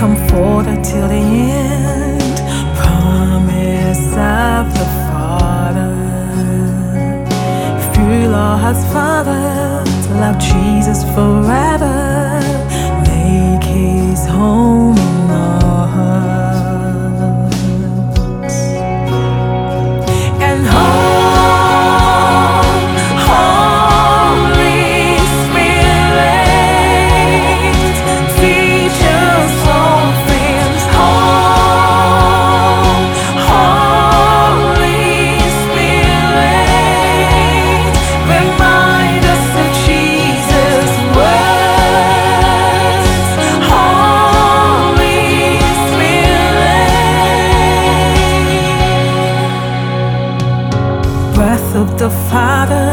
Comforter till the end, promise of the Father. Fuel our hearts, Father, to love Jesus forever. Make His home in our hearts. And Holy Spirit, teach us all things. Holy Spirit, remind us of Jesus' words. Holy Spirit, breath of the Father,